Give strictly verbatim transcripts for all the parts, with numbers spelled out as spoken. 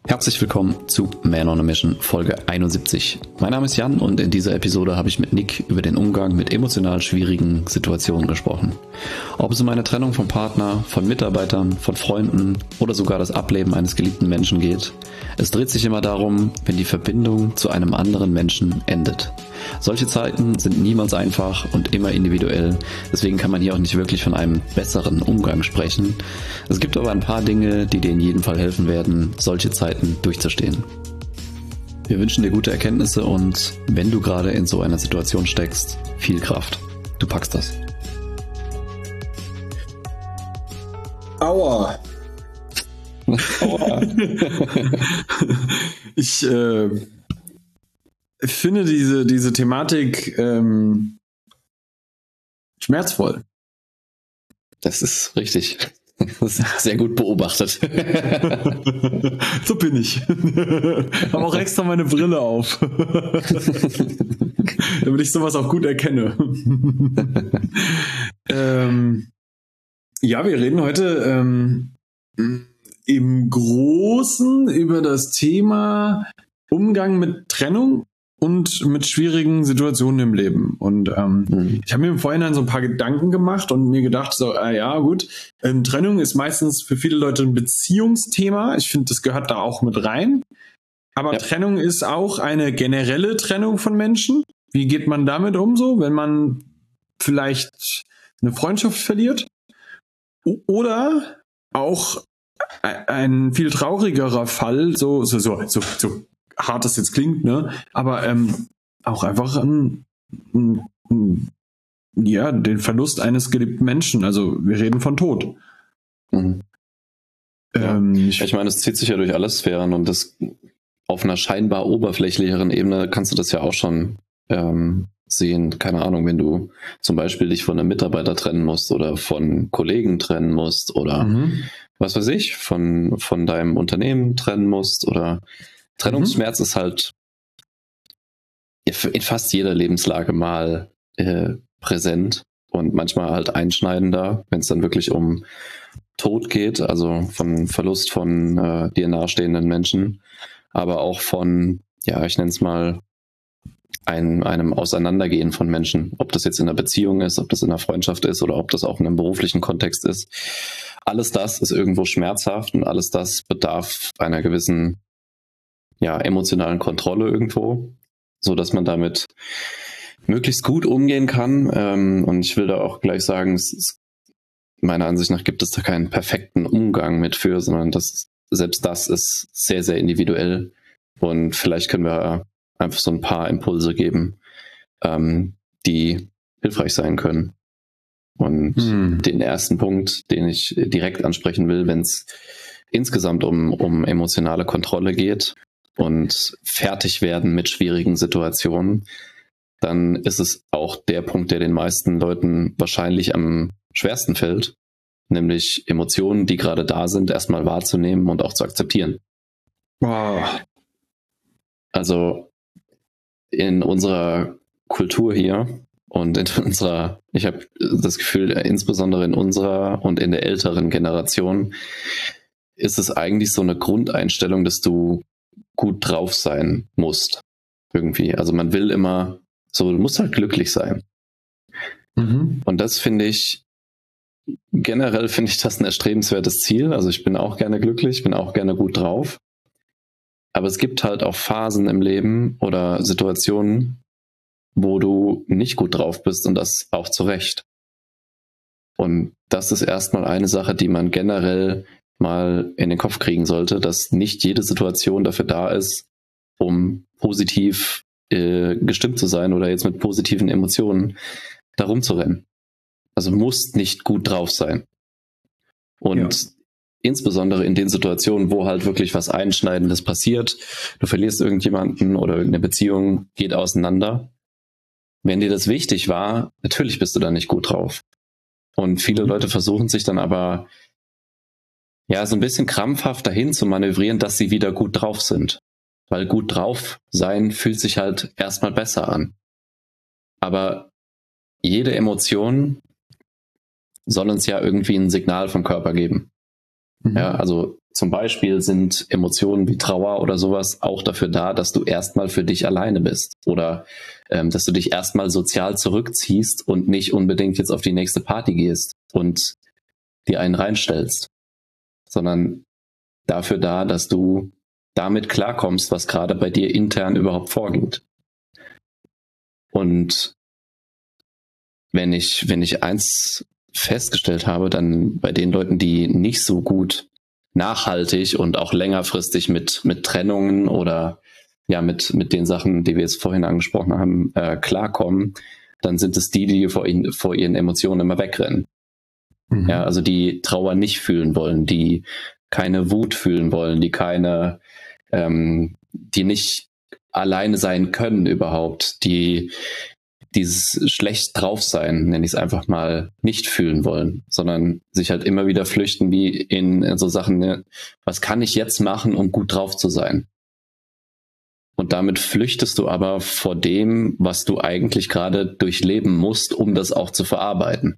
Herzlich willkommen zu Man on a Mission Folge einundsiebzig. Mein Name ist Jan und in dieser Episode habe ich mit Nick über den Umgang mit emotional schwierigen Situationen gesprochen. Ob es um eine Trennung vom Partner, von Mitarbeitern, von Freunden oder sogar das Ableben eines geliebten Menschen geht. Es dreht sich immer darum, wenn die Verbindung zu einem anderen Menschen endet. Solche Zeiten sind niemals einfach und immer individuell, deswegen kann man hier auch nicht wirklich von einem besseren Umgang sprechen. Es gibt aber ein paar Dinge, die dir in jedem Fall helfen werden, solche Zeiten durchzustehen. Wir wünschen dir gute Erkenntnisse und wenn du gerade in so einer Situation steckst, viel Kraft. Du packst das. Aua. Aua. ich äh, finde diese, diese Thematik ähm, schmerzvoll. Das ist richtig. Das ist sehr gut beobachtet. So bin ich. Habe auch extra meine Brille auf. Damit ich sowas auch gut erkenne. ähm, ja, wir reden heute ähm, im Großen über das Thema Umgang mit Trennung und mit schwierigen Situationen im Leben. Und ähm, mhm. ich habe mir im Vorhinein so ein paar Gedanken gemacht und mir gedacht, so, äh, ja gut, ähm, Trennung ist meistens für viele Leute ein Beziehungsthema. Ich finde, das gehört da auch mit rein. Aber ja. Trennung ist auch eine generelle Trennung von Menschen. Wie geht man damit um so, wenn man vielleicht eine Freundschaft verliert? Oder auch ein viel traurigerer Fall, so, so, so, so, so hart das jetzt klingt, ne? Aber ähm, auch einfach ein, ein, ein, ja, den Verlust eines geliebten Menschen. Also wir reden von Tod. Mhm. Ähm, ja. Ich, ich meine, es zieht sich ja durch alle Sphären und das auf einer scheinbar oberflächlicheren Ebene kannst du das ja auch schon ähm, sehen. Keine Ahnung, wenn du zum Beispiel dich von einem Mitarbeiter trennen musst oder von Kollegen trennen musst oder mhm. was weiß ich, von, von deinem Unternehmen trennen musst oder Trennungsschmerz mhm. ist halt in fast jeder Lebenslage mal äh, präsent und manchmal halt einschneidender, wenn es dann wirklich um Tod geht, also von Verlust von äh, dir nahestehenden Menschen, aber auch von, ja, ich nenne es mal, ein, einem Auseinandergehen von Menschen, ob das jetzt in einer Beziehung ist, ob das in einer Freundschaft ist oder ob das auch in einem beruflichen Kontext ist. Alles das ist irgendwo schmerzhaft und alles das bedarf einer gewissen ja, emotionalen Kontrolle irgendwo, so dass man damit möglichst gut umgehen kann. Ähm, und ich will da auch gleich sagen, es ist, meiner Ansicht nach gibt es da keinen perfekten Umgang mit für, sondern das, selbst das ist sehr, sehr individuell. Und vielleicht können wir einfach so ein paar Impulse geben, ähm, die hilfreich sein können. Und hm. den ersten Punkt, den ich direkt ansprechen will, wenn es insgesamt um, um emotionale Kontrolle geht, und fertig werden mit schwierigen Situationen, dann ist es auch der Punkt, der den meisten Leuten wahrscheinlich am schwersten fällt, nämlich Emotionen, die gerade da sind, erstmal wahrzunehmen und auch zu akzeptieren. Wow. Also in unserer Kultur hier und in unserer, ich habe das Gefühl, insbesondere in unserer und in der älteren Generation, ist es eigentlich so eine Grundeinstellung, dass du gut drauf sein musst. Irgendwie. Also man will immer so, du musst halt glücklich sein. Mhm. Und das finde ich, generell finde ich das ein erstrebenswertes Ziel. Also ich bin auch gerne glücklich, bin auch gerne gut drauf. Aber es gibt halt auch Phasen im Leben oder Situationen, wo du nicht gut drauf bist und das auch zu Recht. Und das ist erstmal eine Sache, die man generell mal in den Kopf kriegen sollte, dass nicht jede Situation dafür da ist, um positiv äh, gestimmt zu sein oder jetzt mit positiven Emotionen da rumzurennen. Also musst nicht gut drauf sein. Und ja. insbesondere in den Situationen, wo halt wirklich was Einschneidendes passiert, du verlierst irgendjemanden oder irgendeine Beziehung geht auseinander. Wenn dir das wichtig war, natürlich bist du da nicht gut drauf. Und viele Leute versuchen sich dann aber ja, so ein bisschen krampfhaft dahin zu manövrieren, dass sie wieder gut drauf sind. Weil gut drauf sein fühlt sich halt erstmal besser an. Aber jede Emotion soll uns ja irgendwie ein Signal vom Körper geben. Mhm. Ja, also zum Beispiel sind Emotionen wie Trauer oder sowas auch dafür da, dass du erstmal für dich alleine bist oder ähm, dass du dich erstmal sozial zurückziehst und nicht unbedingt jetzt auf die nächste Party gehst und dir einen reinstellst, sondern dafür da, dass du damit klarkommst, was gerade bei dir intern überhaupt vorgeht. Und wenn ich, wenn ich eins festgestellt habe, dann bei den Leuten, die nicht so gut nachhaltig und auch längerfristig mit, mit Trennungen oder ja, mit, mit den Sachen, die wir jetzt vorhin angesprochen haben, äh, klarkommen, dann sind es die, die vor, ihnen, vor ihren Emotionen immer wegrennen. Mhm. Ja, also die Trauer nicht fühlen wollen, die keine Wut fühlen wollen, die keine, ähm, die nicht alleine sein können überhaupt, die dieses schlecht drauf sein, nenne ich es einfach mal, nicht fühlen wollen, sondern sich halt immer wieder flüchten wie in, in so Sachen, ne, was kann ich jetzt machen, um gut drauf zu sein? Und damit flüchtest du aber vor dem, was du eigentlich gerade durchleben musst, um das auch zu verarbeiten.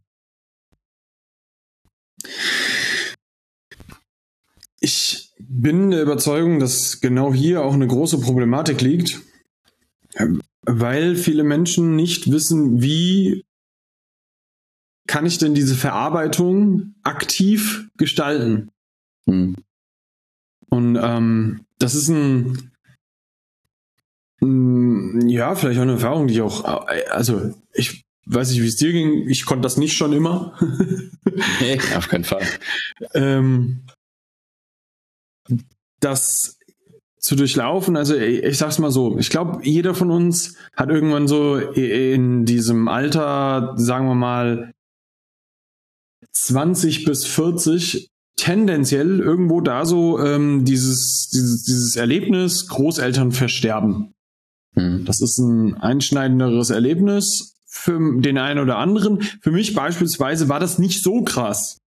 Ich bin der Überzeugung, dass genau hier auch eine große Problematik liegt, weil viele Menschen nicht wissen, wie kann ich denn diese Verarbeitung aktiv gestalten. Hm. Und ähm, das ist ein, ein, ja, vielleicht auch eine Erfahrung, die ich auch, also ich weiß nicht, wie es dir ging, ich konnte das nicht schon immer. Nee, auf keinen Fall. ähm, das zu durchlaufen, also ich, ich sag's mal so, ich glaube, jeder von uns hat irgendwann so in diesem Alter, sagen wir mal, zwanzig bis vierzig tendenziell irgendwo da so ähm, dieses, dieses, dieses Erlebnis, Großeltern versterben. Hm. Das ist ein einschneidenderes Erlebnis für den einen oder anderen. Für mich beispielsweise war das nicht so krass.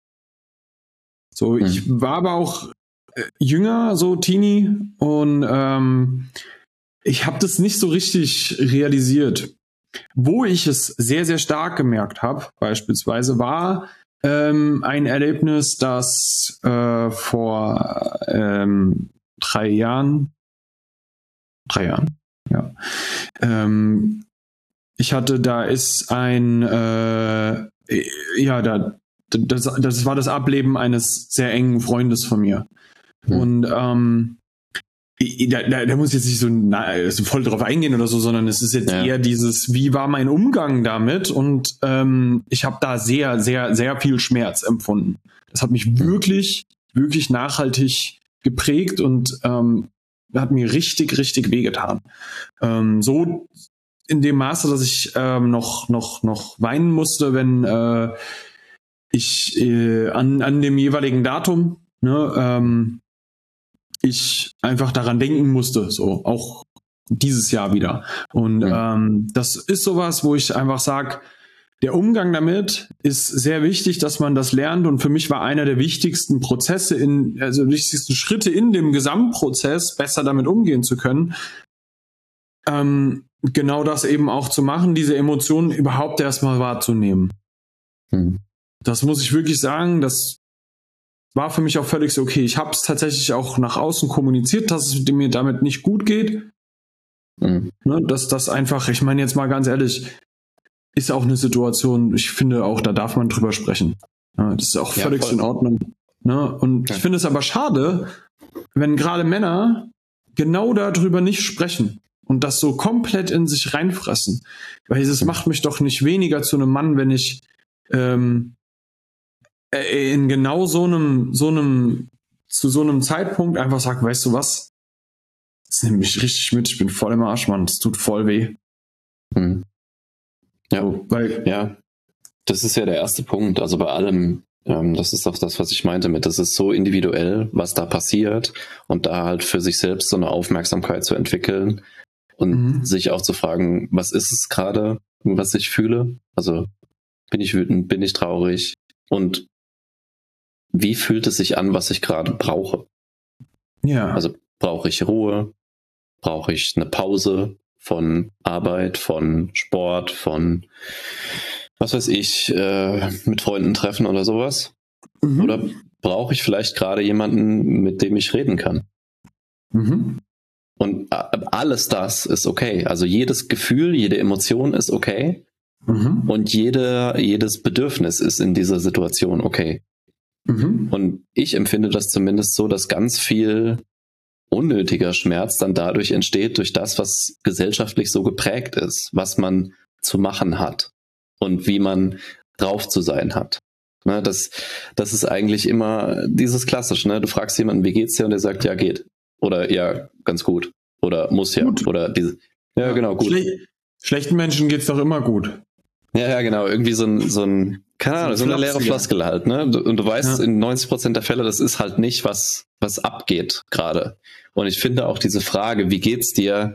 So, hm. ich war aber auch jünger, so Teenie, und ähm, ich habe das nicht so richtig realisiert. Wo ich es sehr, sehr stark gemerkt habe, beispielsweise, war ähm, ein Erlebnis, das äh, vor ähm, drei Jahren, drei Jahren, ja, ähm, ich hatte, da ist ein, äh, ja, da, das, das war das Ableben eines sehr engen Freundes von mir. Und ähm, da, da, da muss ich jetzt nicht so, na, so voll drauf eingehen oder so, sondern es ist jetzt ja. eher dieses, wie war mein Umgang damit? Und ähm, ich habe da sehr, sehr, sehr viel Schmerz empfunden. Das hat mich wirklich, wirklich nachhaltig geprägt und ähm, hat mir richtig, richtig wehgetan. Ähm, so in dem Maße, dass ich ähm, noch, noch, noch weinen musste, wenn äh, ich äh, an, an dem jeweiligen Datum, ne, ähm, ich einfach daran denken musste, so auch dieses Jahr wieder. Und ja. ähm, das ist sowas, wo ich einfach sage, der Umgang damit ist sehr wichtig, dass man das lernt. Und für mich war einer der wichtigsten Prozesse, in, also wichtigsten Schritte in dem Gesamtprozess, besser damit umgehen zu können, ähm, genau das eben auch zu machen, diese Emotionen überhaupt erstmal wahrzunehmen. Hm. Das muss ich wirklich sagen, das war für mich auch völlig so, okay, ich habe es tatsächlich auch nach außen kommuniziert, dass es mir damit nicht gut geht. Mhm. Ne, dass das einfach, ich meine jetzt mal ganz ehrlich, ist auch eine Situation, ich finde auch, da darf man drüber sprechen. Ja, das ist auch ja, völlig voll. In Ordnung. Ne? Und ja. ich finde es aber schade, wenn gerade Männer genau darüber nicht sprechen und das so komplett in sich reinfressen. Weil es mhm. macht mich doch nicht weniger zu einem Mann, wenn ich ähm, in genau so einem, so einem, zu so einem Zeitpunkt einfach sagt, weißt du was? Das nimmt mich richtig mit, ich bin voll im Arsch, Mann, das tut voll weh. Hm. Ja, so, weil, ja, das ist ja der erste Punkt, also bei allem, ähm, das ist auch das, was ich meinte mit, das ist so individuell, was da passiert und da halt für sich selbst so eine Aufmerksamkeit zu entwickeln und mhm. sich auch zu fragen, was ist es gerade, was ich fühle? Also bin ich wütend, bin ich traurig und wie fühlt es sich an, was ich gerade brauche? Ja. Also brauche ich Ruhe? Brauche ich eine Pause von Arbeit, von Sport, von was weiß ich, äh, mit Freunden treffen oder sowas? Mhm. Oder brauche ich vielleicht gerade jemanden, mit dem ich reden kann. Mhm. Und alles das ist okay. Also jedes Gefühl, jede Emotion ist okay. Mhm. Und jede, jedes Bedürfnis ist in dieser Situation okay. Mhm. Und ich empfinde das zumindest so, dass ganz viel unnötiger Schmerz dann dadurch entsteht, durch das, was gesellschaftlich so geprägt ist, was man zu machen hat und wie man drauf zu sein hat. Ne, das, das ist eigentlich immer dieses Klassische. Ne? Du fragst jemanden, wie geht's dir? Und der sagt, ja, geht. Oder ja, ganz gut. Oder muss ja. Gut. Oder diese. Ja, ja, genau, gut. Schle- schlechten Menschen geht's doch immer gut. Ja, ja, genau. Irgendwie so ein, so ein, keine Ahnung, so eine leere Floskel halt, ne? Und du weißt, ja, in neunzig Prozent der Fälle, das ist halt nicht, was, was abgeht gerade. Und ich finde auch diese Frage, wie geht's dir?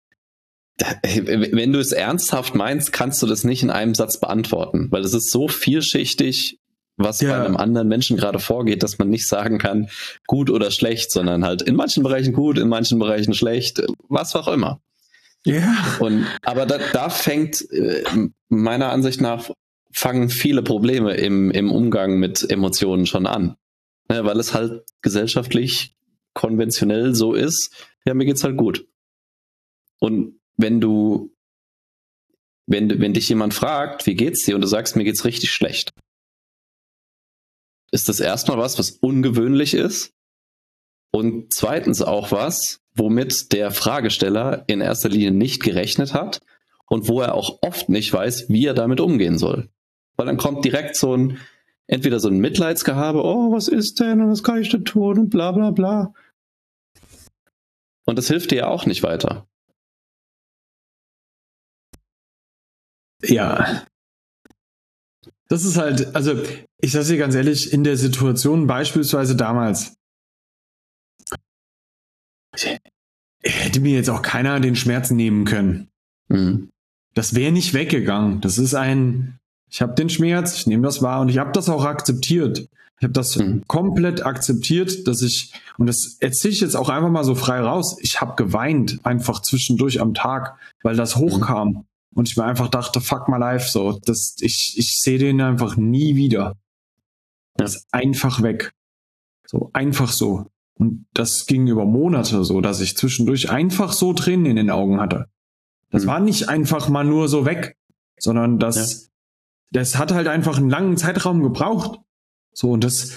Wenn du es ernsthaft meinst, kannst du das nicht in einem Satz beantworten, weil es ist so vielschichtig, was ja bei einem anderen Menschen gerade vorgeht, dass man nicht sagen kann, gut oder schlecht, sondern halt in manchen Bereichen gut, in manchen Bereichen schlecht, was auch immer. Ja. Und, aber da, da fängt, äh, meiner Ansicht nach, fangen viele Probleme im, im Umgang mit Emotionen schon an. Ja, weil es halt gesellschaftlich konventionell so ist, ja, mir geht's halt gut. Und wenn du, wenn, wenn dich jemand fragt, wie geht's dir, und du sagst, mir geht's richtig schlecht, ist das erstmal was, was ungewöhnlich ist. Und zweitens auch was, womit der Fragesteller in erster Linie nicht gerechnet hat und wo er auch oft nicht weiß, wie er damit umgehen soll. Weil dann kommt direkt so ein, entweder so ein Mitleidsgehabe, oh, was ist denn und was kann ich denn tun und bla bla bla. Und das hilft dir ja auch nicht weiter. Ja. Das ist halt, also ich sage dir ganz ehrlich, in der Situation beispielsweise damals, hätte mir jetzt auch keiner den Schmerz nehmen können. Mhm. Das wäre nicht weggegangen. Das ist ein, ich habe den Schmerz, ich nehme das wahr und ich habe das auch akzeptiert. Ich habe das mhm. komplett akzeptiert, dass ich, und das erzähle ich jetzt auch einfach mal so frei raus, ich habe geweint einfach zwischendurch am Tag, weil das hochkam. Mhm. Und ich mir einfach dachte, fuck my life, so, das, ich, ich sehe den einfach nie wieder. Das ist einfach weg. So, einfach so. Und das ging über Monate so, dass ich zwischendurch einfach so Tränen in den Augen hatte. Das mhm. war nicht einfach mal nur so weg, sondern das, ja. das hat halt einfach einen langen Zeitraum gebraucht. So, und das,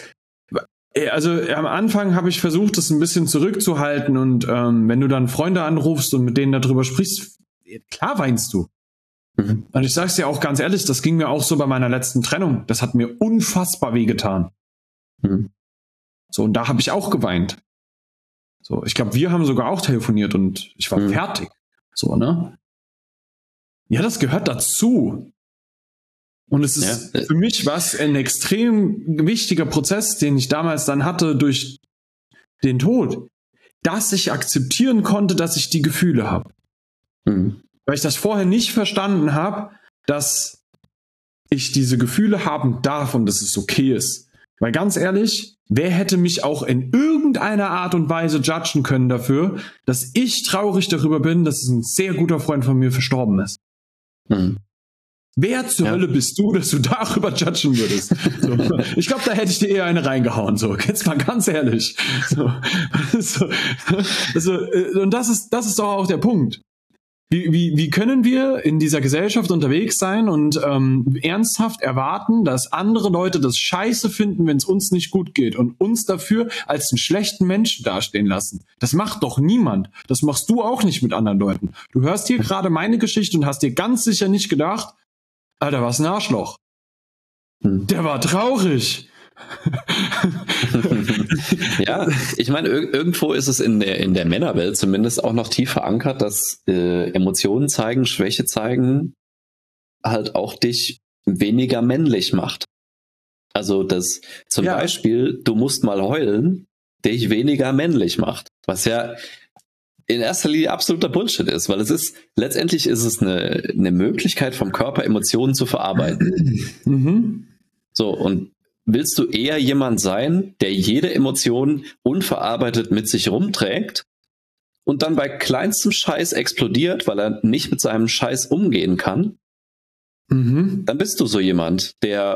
also am Anfang habe ich versucht, das ein bisschen zurückzuhalten und ähm, wenn du dann Freunde anrufst und mit denen darüber sprichst, klar weinst du. Mhm. Und ich sag's dir auch ganz ehrlich, das ging mir auch so bei meiner letzten Trennung. Das hat mir unfassbar wehgetan. Mhm. So, und da habe ich auch geweint. So, ich glaube, wir haben sogar auch telefoniert und ich war mhm. fertig. So, ne? Ja, das gehört dazu. Und es ist ja. für mich was ein extrem wichtiger Prozess, den ich damals dann hatte durch den Tod, dass ich akzeptieren konnte, dass ich die Gefühle habe. Mhm. Weil ich das vorher nicht verstanden habe, dass ich diese Gefühle haben darf und dass es okay ist. Weil ganz ehrlich, wer hätte mich auch in irgendeiner Art und Weise judgen können dafür, dass ich traurig darüber bin, dass ein sehr guter Freund von mir verstorben ist? Mhm. Wer zur ja. Hölle bist du, dass du darüber judgen würdest? So. Ich glaube, da hätte ich dir eher eine reingehauen. So, jetzt mal ganz ehrlich. So. So. Also, und das ist, das ist doch auch der Punkt. Wie, wie, wie können wir in dieser Gesellschaft unterwegs sein und ähm, ernsthaft erwarten, dass andere Leute das scheiße finden, wenn es uns nicht gut geht und uns dafür als einen schlechten Menschen dastehen lassen? Das macht doch niemand. Das machst du auch nicht mit anderen Leuten. Du hörst hier gerade meine Geschichte und hast dir ganz sicher nicht gedacht, Alter, was ein Arschloch. Hm. Der war traurig. Ja, ich meine, ir- irgendwo ist es in der, in der Männerwelt zumindest auch noch tief verankert, dass äh, Emotionen zeigen, Schwäche zeigen, halt auch dich weniger männlich macht. Also, dass zum ja. Beispiel, du musst mal heulen, dich weniger männlich macht. Was ja in erster Linie absoluter Bullshit ist, weil es ist, letztendlich ist es eine, eine Möglichkeit vom Körper, Emotionen zu verarbeiten. Mhm. So, und willst du eher jemand sein, der jede Emotion unverarbeitet mit sich rumträgt und dann bei kleinstem Scheiß explodiert, weil er nicht mit seinem Scheiß umgehen kann? Mhm. Dann bist du so jemand, der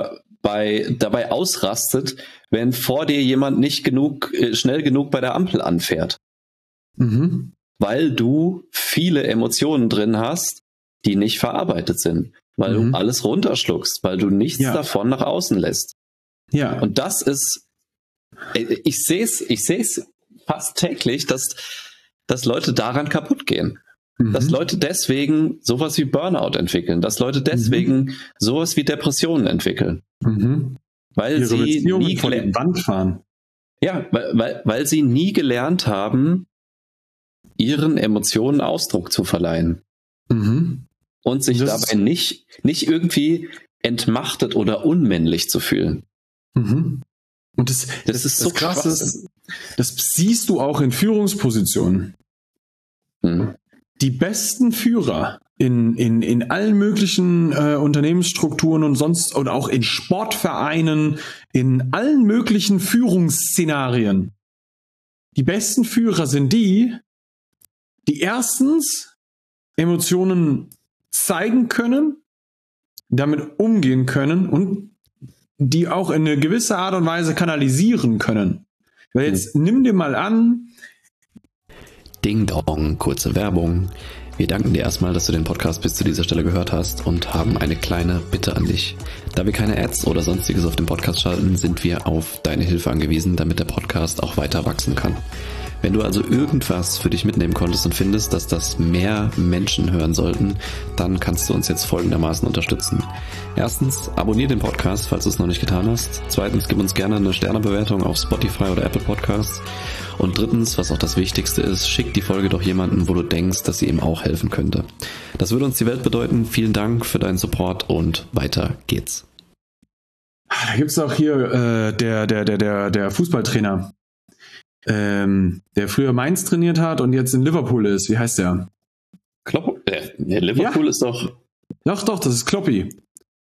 bei, dabei ausrastet, wenn vor dir jemand nicht genug, äh, schnell genug bei der Ampel anfährt. Mhm. Weil du viele Emotionen drin hast, die nicht verarbeitet sind. Weil Mhm. du alles runterschluckst, weil du nichts Ja. davon nach außen lässt. Ja. Und das ist, ich sehe es, ich sehe es fast täglich, dass, dass Leute daran kaputt gehen. Mhm. Dass Leute deswegen sowas wie Burnout entwickeln, dass Leute deswegen Mhm. sowas wie Depressionen entwickeln. Mhm. Weil Ihre sie Beziehungen nie vor die gele- Wand fahren. ja, weil, weil, weil sie nie gelernt haben, ihren Emotionen Ausdruck zu verleihen. Mhm. Und sich Das dabei nicht, nicht irgendwie entmachtet oder unmännlich zu fühlen. Mhm. Und das, Das das, ist das so krass Schwachsinn. ist, das siehst du auch in Führungspositionen. Hm. Die besten Führer in, in, in allen möglichen äh, Unternehmensstrukturen und sonst und auch in Sportvereinen, in allen möglichen Führungsszenarien. Die besten Führer sind die, die erstens Emotionen zeigen können, damit umgehen können und die auch in eine gewisse Art und Weise kanalisieren können. Weil jetzt hm. nimm dir mal an, Ding Dong, kurze Werbung. Wir danken dir erstmal, dass du den Podcast bis zu dieser Stelle gehört hast und haben eine kleine Bitte an dich. Da wir keine Ads oder sonstiges auf dem Podcast schalten, sind wir auf deine Hilfe angewiesen, damit der Podcast auch weiter wachsen kann. Wenn du also irgendwas für dich mitnehmen konntest und findest, dass das mehr Menschen hören sollten, dann kannst du uns jetzt folgendermaßen unterstützen. Erstens, abonniere den Podcast, falls du es noch nicht getan hast. Zweitens, gib uns gerne eine Sternebewertung auf Spotify oder Apple Podcasts. Und drittens, was auch das Wichtigste ist, schick die Folge doch jemanden, wo du denkst, dass sie ihm auch helfen könnte. Das würde uns die Welt bedeuten. Vielen Dank für deinen Support und weiter geht's. Da gibt's auch hier äh, der, der, der, der, der Fußballtrainer, ähm, der früher Mainz trainiert hat und jetzt in Liverpool ist. Wie heißt der? Klopp? Äh, Liverpool ja. ist doch... Doch, doch, das ist Kloppi.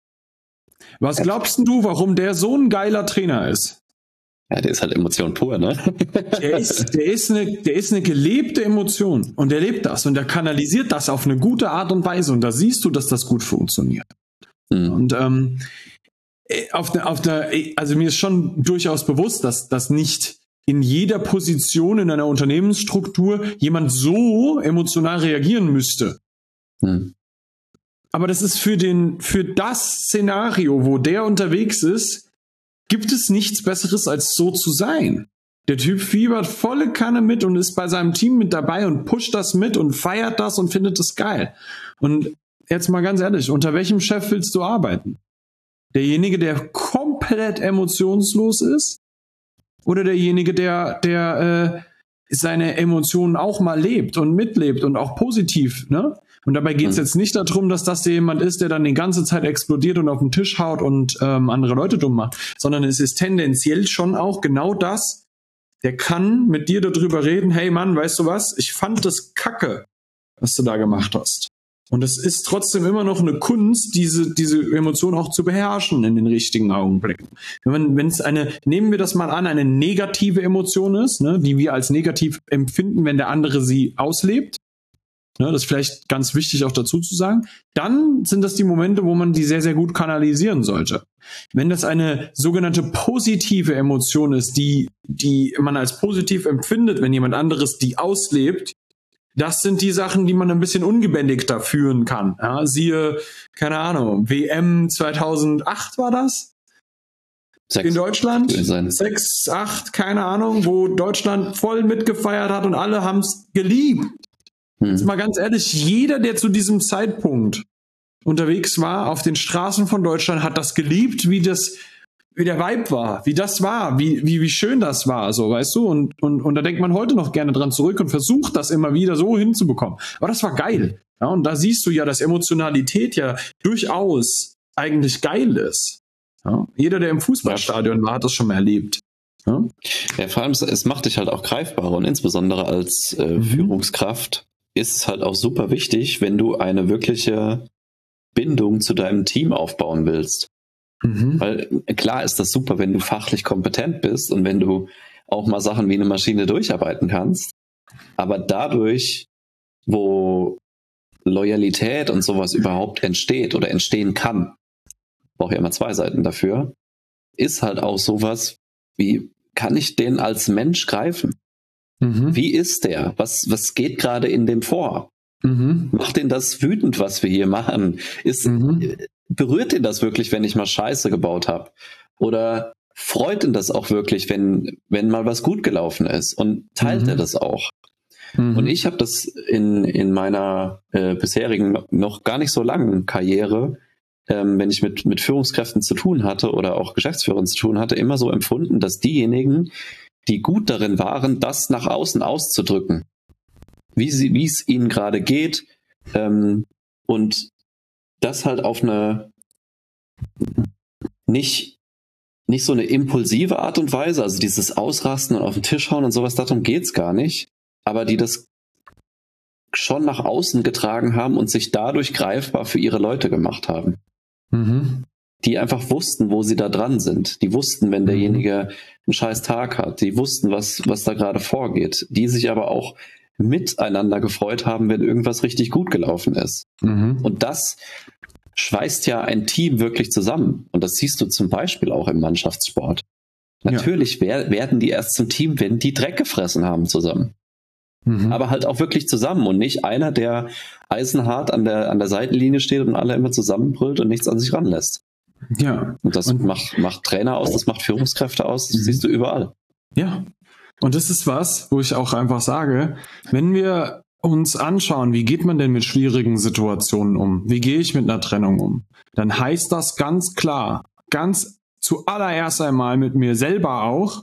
Was glaubst du, warum der so ein geiler Trainer ist? Ja, der ist halt Emotion pur, ne? Der ist, der ist eine, der ist eine gelebte Emotion und der lebt das und der kanalisiert das auf eine gute Art und Weise und da siehst du, dass das gut funktioniert. Mhm. Und ähm, auf der, auf der, also mir ist schon durchaus bewusst, dass das nicht in jeder Position in einer Unternehmensstruktur jemand so emotional reagieren müsste. Mhm. Aber das ist für den, für das Szenario, wo der unterwegs ist, gibt es nichts Besseres, als so zu sein. Der Typ fiebert volle Kanne mit und ist bei seinem Team mit dabei und pusht das mit und feiert das und findet das geil. Und jetzt mal ganz ehrlich, unter welchem Chef willst du arbeiten? Derjenige, der komplett emotionslos ist? Oder derjenige, der, der äh, seine Emotionen auch mal lebt und mitlebt und auch positiv, ne? Und dabei geht es mhm. jetzt nicht darum, dass das jemand ist, der dann die ganze Zeit explodiert und auf den Tisch haut und ähm, andere Leute dumm macht, sondern es ist tendenziell schon auch genau das, der kann mit dir darüber reden, hey Mann, weißt du was, ich fand das kacke, was du da gemacht hast. Und es ist trotzdem immer noch eine Kunst, diese, diese Emotion auch zu beherrschen in den richtigen Augenblicken. Wenn es eine, nehmen wir das mal an, eine negative Emotion ist, ne, die wir als negativ empfinden, wenn der andere sie auslebt, ne, das ist vielleicht ganz wichtig auch dazu zu sagen, dann sind das die Momente, wo man die sehr, sehr gut kanalisieren sollte. Wenn das eine sogenannte positive Emotion ist, die, die man als positiv empfindet, wenn jemand anderes die auslebt, das sind die Sachen, die man ein bisschen ungebändigter führen kann. Ja, siehe, keine Ahnung, W M zweitausendacht war das? Sechs. In Deutschland? Sechs, acht, keine Ahnung, wo Deutschland voll mitgefeiert hat und alle haben es geliebt. Hm. Jetzt mal ganz ehrlich, jeder, der zu diesem Zeitpunkt unterwegs war auf den Straßen von Deutschland, hat das geliebt, wie das, wie der Vibe war, wie das war, wie, wie, wie schön das war, so, weißt du? Und, und, und da denkt man heute noch gerne dran zurück und versucht das immer wieder so hinzubekommen. Aber das war geil. Ja, und da siehst du ja, dass Emotionalität ja durchaus eigentlich geil ist. Ja, jeder, der im Fußballstadion war, hat das schon mal erlebt. Ja, ja, vor allem, es macht dich halt auch greifbarer und insbesondere als äh, mhm. Führungskraft ist es halt auch super wichtig, wenn du eine wirkliche Bindung zu deinem Team aufbauen willst. Mhm. Weil klar ist das super, wenn du fachlich kompetent bist und wenn du auch mal Sachen wie eine Maschine durcharbeiten kannst. Aber dadurch, wo Loyalität und sowas überhaupt entsteht oder entstehen kann, brauche ich immer zwei Seiten dafür, ist halt auch sowas, wie kann ich den als Mensch greifen? Mhm. Wie ist der? Was, was geht gerade in dem vor? Mhm. Macht den das wütend, was wir hier machen? Ist, mhm. Berührt ihn das wirklich, wenn ich mal Scheiße gebaut habe? Oder freut ihn das auch wirklich, wenn, wenn mal was gut gelaufen ist? Und teilt mhm. er das auch? Mhm. Und ich habe das in, in meiner äh, bisherigen, noch gar nicht so langen Karriere, ähm, wenn ich mit, mit Führungskräften zu tun hatte oder auch Geschäftsführern zu tun hatte, immer so empfunden, dass diejenigen, die gut darin waren, das nach außen auszudrücken, wie sie, wie es ihnen gerade geht, ähm, und das halt auf eine nicht, nicht so eine impulsive Art und Weise, also dieses Ausrasten und auf den Tisch hauen und sowas, darum geht's gar nicht, aber die das schon nach außen getragen haben und sich dadurch greifbar für ihre Leute gemacht haben. Mhm. Die einfach wussten, wo sie da dran sind. Die wussten, wenn derjenige einen scheiß Tag hat. Die wussten, was, was da gerade vorgeht. Die sich aber auch miteinander gefreut haben, wenn irgendwas richtig gut gelaufen ist. Mhm. Und das schweißt ja ein Team wirklich zusammen. Und das siehst du zum Beispiel auch im Mannschaftssport. Natürlich ja. wer, werden die erst zum Team, wenn die Dreck gefressen haben zusammen. Mhm. Aber halt auch wirklich zusammen und nicht einer, der eisenhart an der, an der Seitenlinie steht und alle immer zusammenbrüllt und nichts an sich ranlässt. Ja. Und das und macht, macht Trainer aus, das macht Führungskräfte aus, das mhm. siehst du überall. Ja. Und das ist was, wo ich auch einfach sage, wenn wir uns anschauen, wie geht man denn mit schwierigen Situationen um? Wie gehe ich mit einer Trennung um? Dann heißt das ganz klar, ganz zuallererst einmal mit mir selber auch,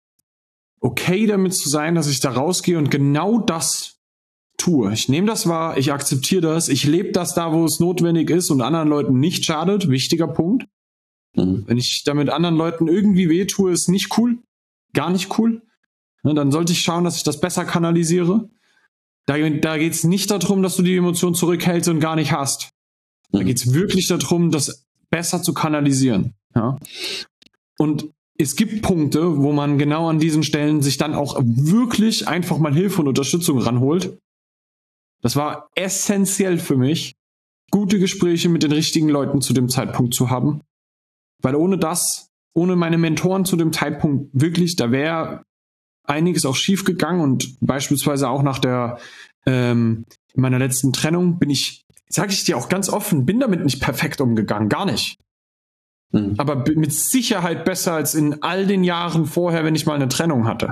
okay damit zu sein, dass ich da rausgehe und genau das tue. Ich nehme das wahr, ich akzeptiere das, ich lebe das da, wo es notwendig ist und anderen Leuten nicht schadet. Wichtiger Punkt. Mhm. Wenn ich damit anderen Leuten irgendwie wehtue, ist nicht cool. Gar nicht cool. Dann sollte ich schauen, dass ich das besser kanalisiere. Da, da geht es nicht darum, dass du die Emotion zurückhältst und gar nicht hast. Da geht es wirklich darum, das besser zu kanalisieren. Ja? Und es gibt Punkte, wo man genau an diesen Stellen sich dann auch wirklich einfach mal Hilfe und Unterstützung ranholt. Das war essentiell für mich, gute Gespräche mit den richtigen Leuten zu dem Zeitpunkt zu haben. Weil ohne das, ohne meine Mentoren zu dem Zeitpunkt wirklich, da wäre einiges auch schief gegangen und beispielsweise auch nach der ähm, meiner letzten Trennung bin ich, sage ich dir auch ganz offen, bin damit nicht perfekt umgegangen, gar nicht. Mhm. Aber mit Sicherheit besser als in all den Jahren vorher, wenn ich mal eine Trennung hatte.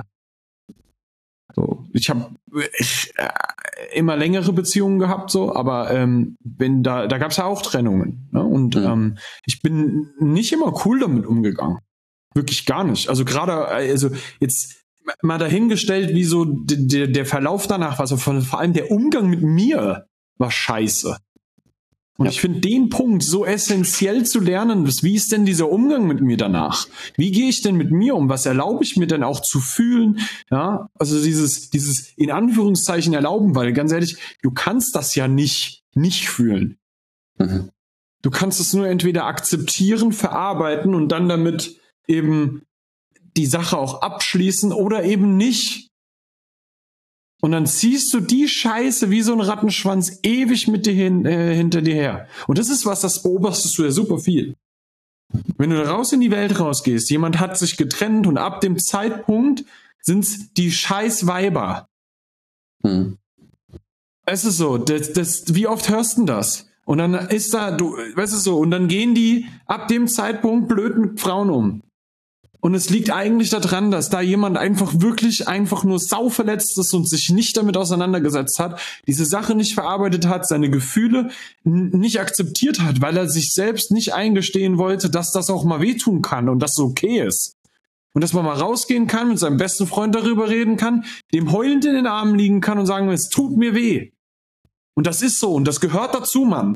So, ich habe äh, immer längere Beziehungen gehabt, so, aber ähm, wenn da, da gab es ja auch Trennungen. Ne? Und mhm. ähm, ich bin nicht immer cool damit umgegangen. Wirklich gar nicht. Also gerade, also jetzt mal dahingestellt, wie so der, der Verlauf danach war, also vor allem der Umgang mit mir war scheiße. Und ja. ich finde den Punkt so essentiell zu lernen, wie ist denn dieser Umgang mit mir danach? Wie gehe ich denn mit mir um? Was erlaube ich mir denn auch zu fühlen? Ja, also dieses, dieses in Anführungszeichen erlauben, weil ganz ehrlich, du kannst das ja nicht, nicht fühlen. Mhm. Du kannst es nur entweder akzeptieren, verarbeiten und dann damit eben die Sache auch abschließen oder eben nicht. Und dann ziehst du die Scheiße wie so ein Rattenschwanz ewig mit dir hin, äh, hinter dir her. Und das ist was, das beobachtest du ja super viel. Wenn du raus in die Welt rausgehst, jemand hat sich getrennt und ab dem Zeitpunkt sind's die Scheißweiber. Hm. Es ist so, das, das, wie oft hörst du das? Und dann ist da, du, weißt du so, und dann gehen die ab dem Zeitpunkt blöd mit Frauen um. Und es liegt eigentlich daran, dass da jemand einfach wirklich einfach nur sauverletzt ist und sich nicht damit auseinandergesetzt hat, diese Sache nicht verarbeitet hat, seine Gefühle n- nicht akzeptiert hat, weil er sich selbst nicht eingestehen wollte, dass das auch mal wehtun kann und dass es okay ist. Und dass man mal rausgehen kann, mit seinem besten Freund darüber reden kann, dem heulend in den Armen liegen kann und sagen, es tut mir weh. Und das ist so und das gehört dazu, Mann.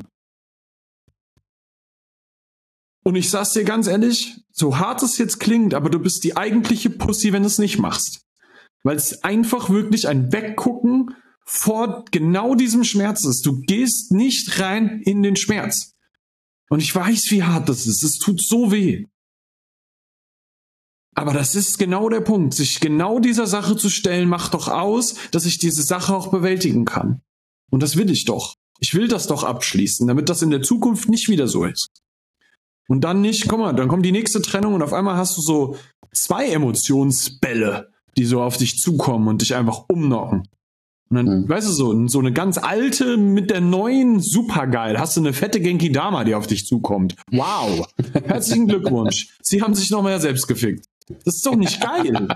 Und ich sag's dir ganz ehrlich, so hart es jetzt klingt, aber du bist die eigentliche Pussy, wenn du es nicht machst. Weil es einfach wirklich ein Weggucken vor genau diesem Schmerz ist. Du gehst nicht rein in den Schmerz. Und ich weiß, wie hart das ist. Es tut so weh. Aber das ist genau der Punkt. Sich genau dieser Sache zu stellen, macht doch aus, dass ich diese Sache auch bewältigen kann. Und das will ich doch. Ich will das doch abschließen, damit das in der Zukunft nicht wieder so ist. Und dann nicht, guck mal, dann kommt die nächste Trennung und auf einmal hast du so zwei Emotionsbälle, die so auf dich zukommen und dich einfach umnocken. Und dann, mhm. weißt du, so, so eine ganz alte mit der neuen, supergeil. Hast du eine fette Genki Dama, die auf dich zukommt. Wow. Herzlichen Glückwunsch. Sie haben sich noch mehr selbst gefickt. Das ist doch nicht geil.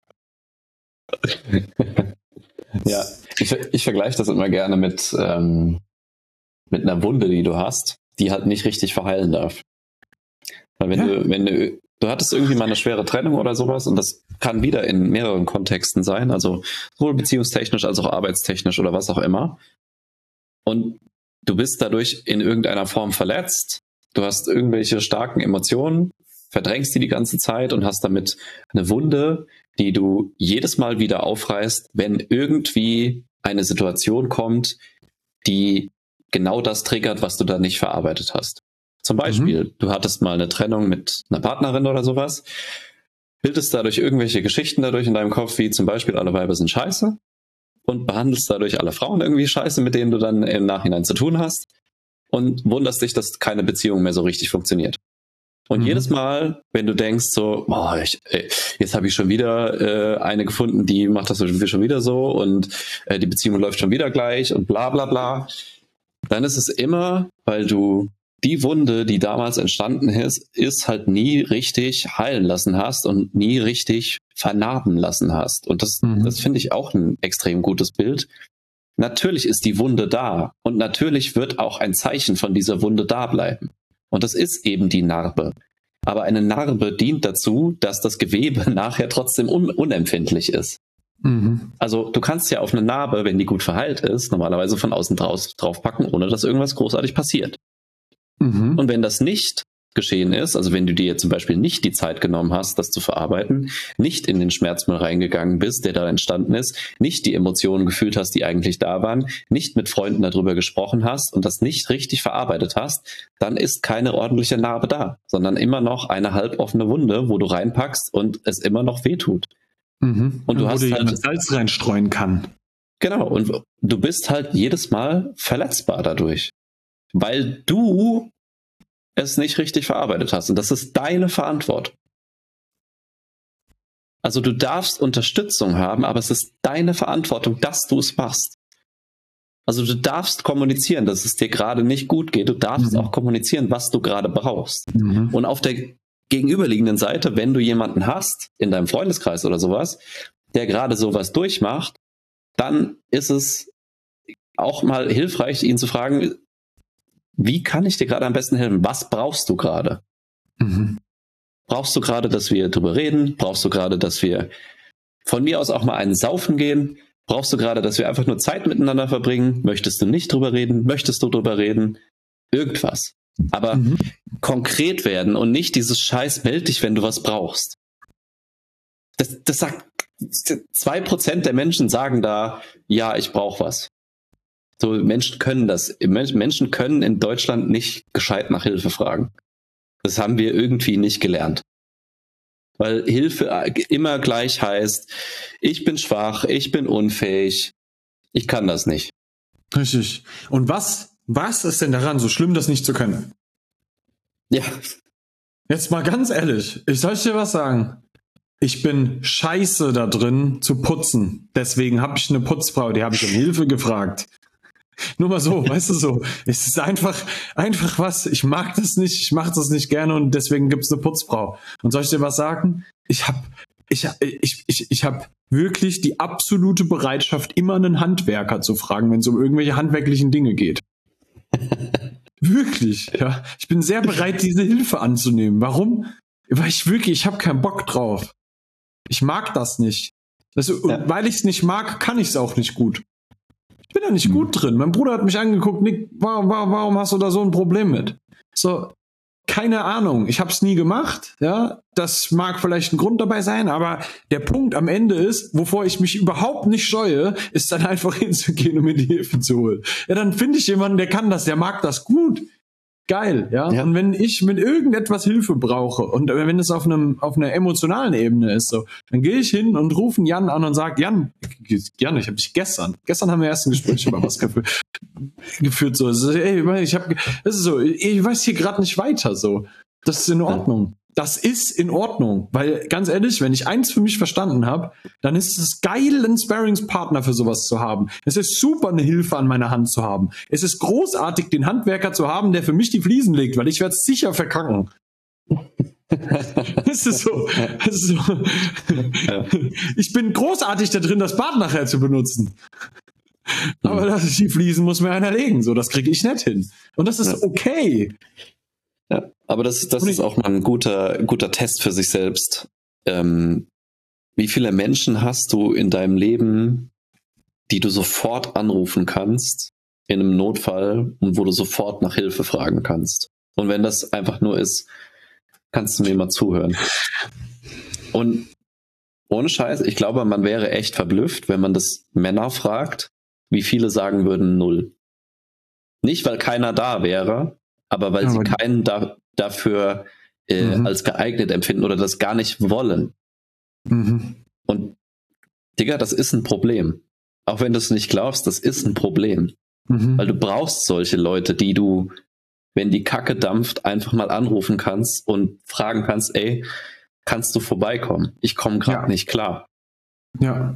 Ja, ich, ich vergleiche das immer gerne mit, ähm, mit einer Wunde, die du hast, die halt nicht richtig verheilen darf. Weil wenn ja. du, wenn du, du hattest irgendwie mal eine schwere Trennung oder sowas und das kann wieder in mehreren Kontexten sein, also sowohl beziehungstechnisch als auch arbeitstechnisch oder was auch immer. Und du bist dadurch in irgendeiner Form verletzt, du hast irgendwelche starken Emotionen, verdrängst die die ganze Zeit und hast damit eine Wunde, die du jedes Mal wieder aufreißt, wenn irgendwie eine Situation kommt, die genau das triggert, was du da nicht verarbeitet hast. Zum Beispiel, mhm. du hattest mal eine Trennung mit einer Partnerin oder sowas, bildest dadurch irgendwelche Geschichten dadurch in deinem Kopf, wie zum Beispiel alle Weiber sind scheiße und behandelst dadurch alle Frauen irgendwie scheiße, mit denen du dann im Nachhinein zu tun hast und wunderst dich, dass keine Beziehung mehr so richtig funktioniert. Und mhm. jedes Mal, wenn du denkst so, oh, ich, ey, jetzt habe ich schon wieder äh, eine gefunden, die macht das schon wieder so und äh, die Beziehung läuft schon wieder gleich und bla bla bla, dann ist es immer, weil du die Wunde, die damals entstanden ist, ist halt nie richtig heilen lassen hast und nie richtig vernarben lassen hast. Und das, mhm. das finde ich auch ein extrem gutes Bild. Natürlich ist die Wunde da und natürlich wird auch ein Zeichen von dieser Wunde da bleiben. Und das ist eben die Narbe. Aber eine Narbe dient dazu, dass das Gewebe nachher trotzdem un- unempfindlich ist. Mhm. Also du kannst ja auf eine Narbe, wenn die gut verheilt ist, normalerweise von außen draus, draufpacken, ohne dass irgendwas großartig passiert. Mhm. Und wenn das nicht geschehen ist, also wenn du dir zum Beispiel nicht die Zeit genommen hast, das zu verarbeiten, nicht in den Schmerzmüll reingegangen bist, der da entstanden ist, nicht die Emotionen gefühlt hast, die eigentlich da waren, nicht mit Freunden darüber gesprochen hast und das nicht richtig verarbeitet hast, dann ist keine ordentliche Narbe da, sondern immer noch eine halboffene Wunde, wo du reinpackst und es immer noch wehtut. Mhm. Und du und hast wo halt Salz reinstreuen kann. Genau, und du bist halt jedes Mal verletzbar dadurch, weil du es nicht richtig verarbeitet hast. Und das ist deine Verantwortung. Also du darfst Unterstützung haben, aber es ist deine Verantwortung, dass du es machst. Also du darfst kommunizieren, dass es dir gerade nicht gut geht. Du darfst mhm. auch kommunizieren, was du gerade brauchst. Mhm. Und auf der gegenüberliegenden Seite, wenn du jemanden hast, in deinem Freundeskreis oder sowas, der gerade sowas durchmacht, dann ist es auch mal hilfreich, ihn zu fragen, wie kann ich dir gerade am besten helfen? Was brauchst du gerade? Mhm. Brauchst du gerade, dass wir drüber reden? Brauchst du gerade, dass wir von mir aus auch mal einen saufen gehen? Brauchst du gerade, dass wir einfach nur Zeit miteinander verbringen? Möchtest du nicht drüber reden? Möchtest du drüber reden? Irgendwas. Aber mhm. konkret werden und nicht dieses Scheiß, meld dich, wenn du was brauchst. Das, das sagt, zwei Prozent der Menschen sagen da, ja, ich brauche was. So, Menschen können das. Menschen können in Deutschland nicht gescheit nach Hilfe fragen. Das haben wir irgendwie nicht gelernt. Weil Hilfe immer gleich heißt, ich bin schwach, ich bin unfähig, ich kann das nicht. Richtig. Und was, was ist denn daran so schlimm, das nicht zu können? Ja. Jetzt mal ganz ehrlich, ich soll dir was sagen. Ich bin scheiße da drin zu putzen. Deswegen habe ich eine Putzfrau, die habe ich um Hilfe gefragt. Nur mal so, weißt du so. Es ist einfach, einfach was. Ich mag das nicht, ich mache das nicht gerne und deswegen gibt's eine Putzfrau. Und soll ich dir was sagen? Ich habe ich, ich, ich, ich hab wirklich die absolute Bereitschaft, immer einen Handwerker zu fragen, wenn es um irgendwelche handwerklichen Dinge geht. Wirklich, ja. Ich bin sehr bereit, diese Hilfe anzunehmen. Warum? Weil ich wirklich, ich habe keinen Bock drauf. Ich mag das nicht. Also, ja. Weil ich es nicht mag, kann ich es auch nicht gut. Ich bin da nicht gut drin. Mein Bruder hat mich angeguckt, Nick, warum, warum, warum hast du da so ein Problem mit? So, keine Ahnung. Ich habe es nie gemacht. Ja, das mag vielleicht ein Grund dabei sein, aber der Punkt am Ende ist, wovor ich mich überhaupt nicht scheue, ist dann einfach hinzugehen und mir die Hilfe zu holen. Ja, dann finde ich jemanden, der kann das, der mag das gut. Geil, ja? ja. Und wenn ich mit irgendetwas Hilfe brauche und wenn es auf einem auf einer emotionalen Ebene ist, so, dann gehe ich hin und rufe Jan an und sage, Jan, Jan, ich habe dich gestern, gestern haben wir erst ein Gespräch über was geführt, geführt so, ey, ich habe, das ist so, ich weiß hier gerade nicht weiter, so. Das ist in Ordnung. Das ist in Ordnung. Weil, ganz ehrlich, wenn ich eins für mich verstanden habe, dann ist es geil, einen Sparringspartner für sowas zu haben. Es ist super, eine Hilfe an meiner Hand zu haben. Es ist großartig, den Handwerker zu haben, der für mich die Fliesen legt, weil ich werde es sicher verkacken. Das ist so. Das ist so. Ja. Ich bin großartig da drin, das Bad nachher zu benutzen. Aber das, die Fliesen muss mir einer legen. So, das kriege ich nicht hin. Und das ist ja okay. Ja, aber das, das ist auch mal ein guter, guter Test für sich selbst. Ähm, wie viele Menschen hast du in deinem Leben, die du sofort anrufen kannst in einem Notfall und wo du sofort nach Hilfe fragen kannst? Und wenn das einfach nur ist, kannst du mir mal zuhören. Und ohne Scheiß, ich glaube, man wäre echt verblüfft, wenn man das Männer fragt, wie viele sagen würden null. Nicht, weil keiner da wäre, aber weil aber sie keinen da, dafür äh, mhm. als geeignet empfinden oder das gar nicht wollen. Mhm. Und Digga, das ist ein Problem. Auch wenn du es nicht glaubst, das ist ein Problem. Mhm. Weil du brauchst solche Leute, die du, wenn die Kacke dampft, einfach mal anrufen kannst und fragen kannst, ey, kannst du vorbeikommen? Ich komme gerade ja. nicht klar. Ja.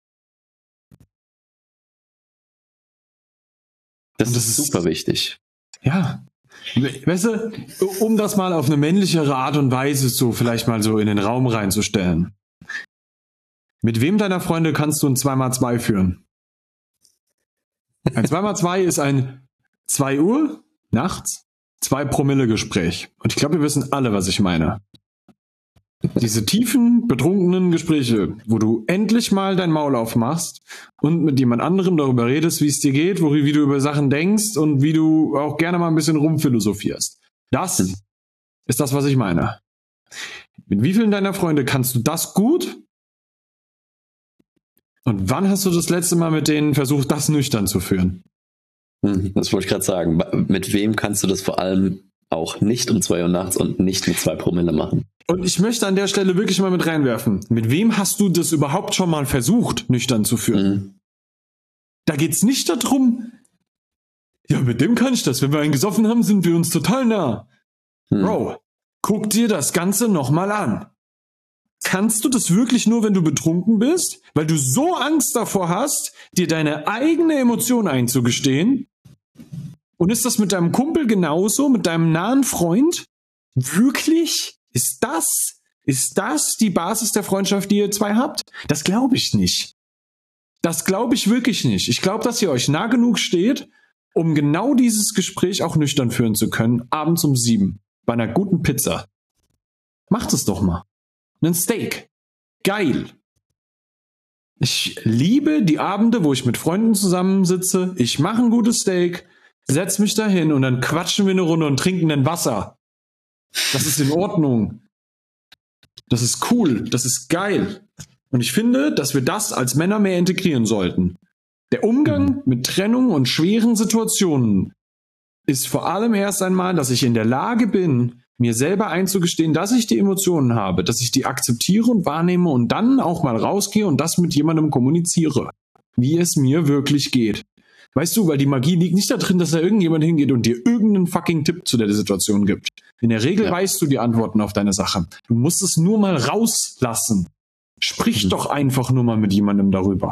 Das, das ist super wichtig. Ja. Weißt du, um das mal auf eine männlichere Art und Weise so vielleicht mal so in den Raum reinzustellen. Mit wem deiner Freunde kannst du ein zwei mal zwei führen? Ein zwei mal zwei ist ein zwei Uhr nachts, zwei Promille Gespräch. Und ich glaube, wir wissen alle, was ich meine. Diese tiefen, betrunkenen Gespräche, wo du endlich mal dein Maul aufmachst und mit jemand anderem darüber redest, wie es dir geht, wo, wie du über Sachen denkst und wie du auch gerne mal ein bisschen rumphilosophierst. Das mhm. ist das, was ich meine. Mit wie vielen deiner Freunde kannst du das gut? Und wann hast du das letzte Mal mit denen versucht, das nüchtern zu führen? Das wollte ich gerade sagen. Mit wem kannst du das vor allem auch nicht um zwei Uhr nachts und nicht mit zwei Promille machen? Und ich möchte an der Stelle wirklich mal mit reinwerfen. Mit wem hast du das überhaupt schon mal versucht, nüchtern zu führen? Mhm. Da geht's nicht darum, ja, mit dem kann ich das. Wenn wir einen gesoffen haben, sind wir uns total nah. Mhm. Bro, guck dir das Ganze nochmal an. Kannst du das wirklich nur, wenn du betrunken bist? Weil du so Angst davor hast, dir deine eigene Emotion einzugestehen? Und ist das mit deinem Kumpel genauso, mit deinem nahen Freund? Wirklich? Ist das, ist das die Basis der Freundschaft, die ihr zwei habt? Das glaube ich nicht. Das glaube ich wirklich nicht. Ich glaube, dass ihr euch nah genug steht, um genau dieses Gespräch auch nüchtern führen zu können, abends um sieben, bei einer guten Pizza. Macht es doch mal. Ein Steak. Geil. Ich liebe die Abende, wo ich mit Freunden zusammensitze. Ich mache ein gutes Steak, setz mich dahin und dann quatschen wir eine Runde und trinken ein Wasser. Das ist in Ordnung. Das ist cool. Das ist geil. Und ich finde, dass wir das als Männer mehr integrieren sollten. Der Umgang mit Trennung und schweren Situationen ist vor allem erst einmal, dass ich in der Lage bin, mir selber einzugestehen, dass ich die Emotionen habe, dass ich die akzeptiere und wahrnehme und dann auch mal rausgehe und das mit jemandem kommuniziere, wie es mir wirklich geht. Weißt du, weil die Magie liegt nicht darin, dass da irgendjemand hingeht und dir irgendeinen fucking Tipp zu der Situation gibt. In der Regel ja. weißt du die Antworten auf deine Sache. Du musst es nur mal rauslassen. Sprich mhm. doch einfach nur mal mit jemandem darüber.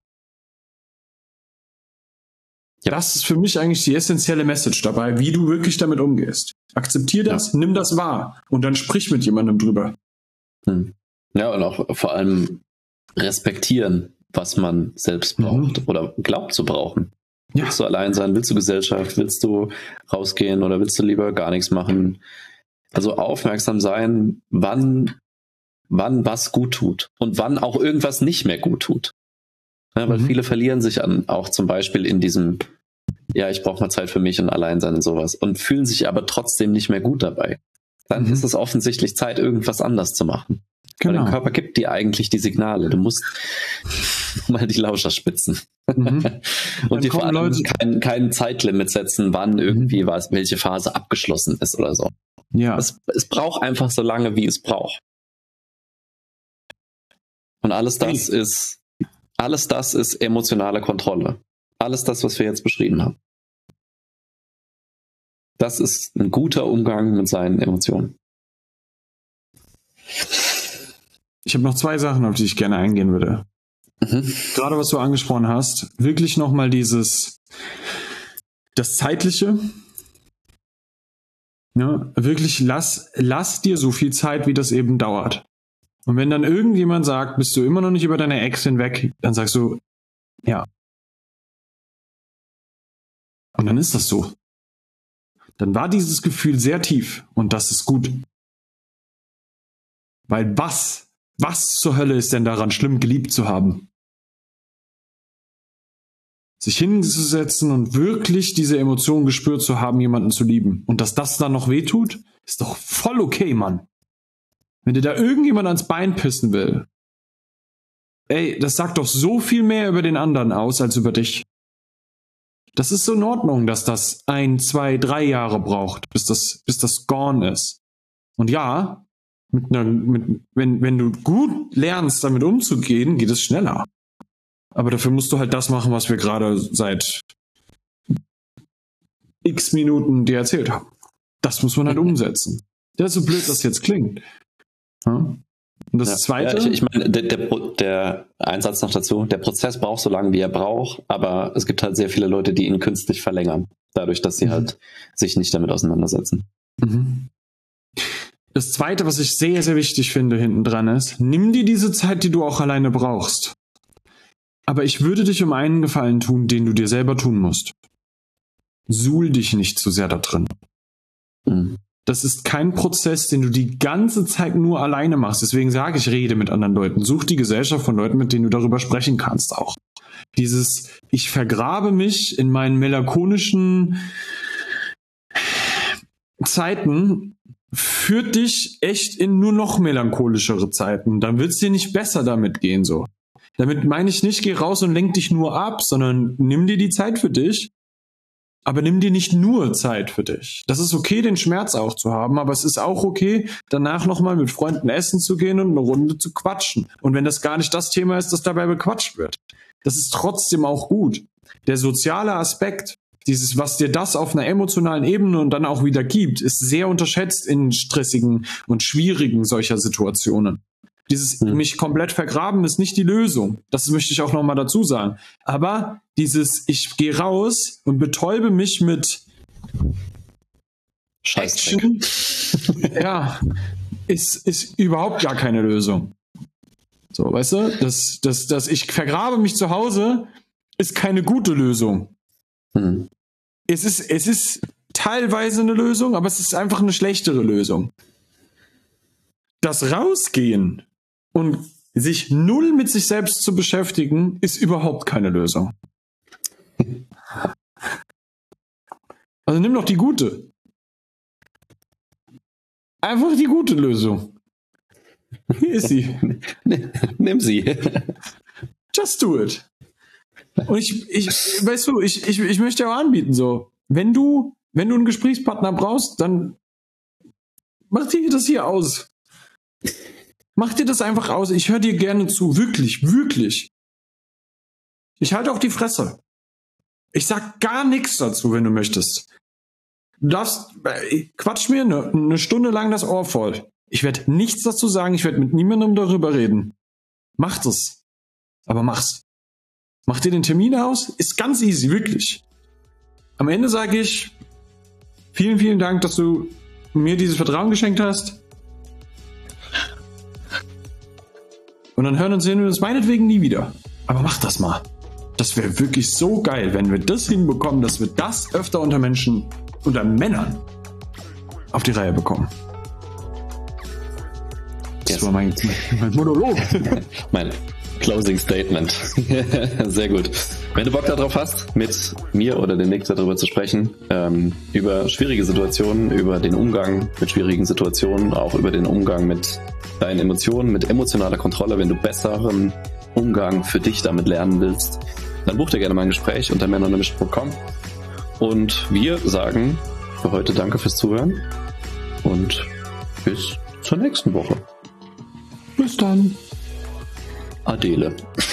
Ja. Das ist für mich eigentlich die essentielle Message dabei, wie du wirklich damit umgehst. Akzeptier das, ja. nimm das wahr und dann sprich mit jemandem drüber. Hm. Ja, und auch vor allem respektieren, was man selbst braucht mhm. oder glaubt zu brauchen. Ja. Willst du allein sein? Willst du Gesellschaft? Willst du rausgehen oder willst du lieber gar nichts machen? Also aufmerksam sein, wann, wann was gut tut und wann auch irgendwas nicht mehr gut tut. Ja, weil mhm. viele verlieren sich an, auch zum Beispiel in diesem, ja, ich brauche mal Zeit für mich und allein sein und sowas und fühlen sich aber trotzdem nicht mehr gut dabei. Dann mhm. ist es offensichtlich Zeit, irgendwas anders zu machen. Genau. Weil der Körper gibt dir eigentlich die Signale. Du musst mal die Lauscher spitzen. Mhm. Und dir vor allem Leute kein, kein Zeitlimit setzen, wann irgendwie mhm. was, welche Phase abgeschlossen ist oder so. Ja. Es, es braucht einfach so lange, wie es braucht. Und alles das hey. ist, alles das ist emotionale Kontrolle. Alles das, was wir jetzt beschrieben haben. Das ist ein guter Umgang mit seinen Emotionen. Ich habe noch zwei Sachen, auf die ich gerne eingehen würde. Mhm. Gerade was du angesprochen hast, wirklich nochmal dieses, das Zeitliche. Ja, wirklich lass, lass dir so viel Zeit, wie das eben dauert. Und wenn dann irgendjemand sagt, bist du immer noch nicht über deine Ex hinweg, dann sagst du, ja. Und dann ist das so. Dann war dieses Gefühl sehr tief und das ist gut. Weil was, was zur Hölle ist denn daran schlimm, geliebt zu haben? Sich hinzusetzen und wirklich diese Emotion gespürt zu haben, jemanden zu lieben. Und dass das dann noch wehtut, ist doch voll okay, Mann. Wenn dir da irgendjemand ans Bein pissen will, ey, das sagt doch so viel mehr über den anderen aus, als über dich. Das ist so in Ordnung, dass das ein, zwei, drei Jahre braucht, bis das, bis das gone ist. Und ja, mit einer, mit, wenn, wenn du gut lernst, damit umzugehen, geht es schneller. Aber dafür musst du halt das machen, was wir gerade seit x Minuten dir erzählt haben. Das muss man halt umsetzen. Ja, so blöd das jetzt klingt. Ja? Und das ja, Zweite... Ja, ich, ich meine, der, der, der Einsatz noch dazu, der Prozess braucht so lange, wie er braucht, aber es gibt halt sehr viele Leute, die ihn künstlich verlängern, dadurch, dass sie mhm. halt sich nicht damit auseinandersetzen. Mhm. Das Zweite, was ich sehr, sehr wichtig finde hinten dran ist, nimm dir diese Zeit, die du auch alleine brauchst. Aber ich würde dich um einen Gefallen tun, den du dir selber tun musst. Suhl dich nicht zu sehr da drin. Mhm. Das ist kein Prozess, den du die ganze Zeit nur alleine machst. Deswegen sage ich, rede mit anderen Leuten. Such die Gesellschaft von Leuten, mit denen du darüber sprechen kannst auch. Dieses, ich vergrabe mich in meinen melancholischen Zeiten, führt dich echt in nur noch melancholischere Zeiten. Dann wird es dir nicht besser damit gehen, so. Damit meine ich nicht, geh raus und lenk dich nur ab, sondern nimm dir die Zeit für dich. Aber nimm dir nicht nur Zeit für dich. Das ist okay, den Schmerz auch zu haben, aber es ist auch okay, danach nochmal mit Freunden essen zu gehen und eine Runde zu quatschen. Und wenn das gar nicht das Thema ist, das dabei bequatscht wird. Das ist trotzdem auch gut. Der soziale Aspekt, dieses, was dir das auf einer emotionalen Ebene und dann auch wieder gibt, ist sehr unterschätzt in stressigen und schwierigen solcher Situationen. Dieses hm. mich komplett vergraben ist nicht die Lösung. Das möchte ich auch nochmal dazu sagen. Aber dieses, ich gehe raus und betäube mich mit Action, ja, ist, ist überhaupt gar keine Lösung. So, weißt du, das, das, das ich vergrabe mich zu Hause ist keine gute Lösung. Hm. Es ist, es ist teilweise eine Lösung, aber es ist einfach eine schlechtere Lösung. Das Rausgehen und sich null mit sich selbst zu beschäftigen, ist überhaupt keine Lösung. Also nimm doch die gute. Einfach die gute Lösung. Hier ist sie. Nimm sie. Just do it. Und ich, ich weißt du, ich, ich, ich möchte auch anbieten, so, wenn du, wenn du einen Gesprächspartner brauchst, dann mach dir das hier aus. Mach dir das einfach aus. Ich höre dir gerne zu. Wirklich, wirklich. Ich halte auch die Fresse. Ich sag gar nichts dazu, wenn du möchtest. Du darfst, quatsch mir eine, eine Stunde lang das Ohr voll. Ich werde nichts dazu sagen. Ich werde mit niemandem darüber reden. Mach das. Aber mach's. Mach dir den Termin aus. Ist ganz easy, wirklich. Am Ende sage ich, vielen, vielen Dank, dass du mir dieses Vertrauen geschenkt hast. Und dann hören und sehen wir uns meinetwegen nie wieder. Aber mach das mal. Das wäre wirklich so geil, wenn wir das hinbekommen, dass wir das öfter unter Menschen, unter Männern auf die Reihe bekommen. Das yes. war mein, mein Monolog. Mein Closing Statement. Sehr gut. Wenn du Bock darauf hast, mit mir oder dem Nick darüber zu sprechen, ähm, über schwierige Situationen, über den Umgang mit schwierigen Situationen, auch über den Umgang mit deinen Emotionen, mit emotionaler Kontrolle, wenn du besseren Umgang für dich damit lernen willst, dann buch dir gerne mal ein Gespräch unter männeruntermischt punkt com. Und wir sagen für heute danke fürs Zuhören und bis zur nächsten Woche. Bis dann. Adele.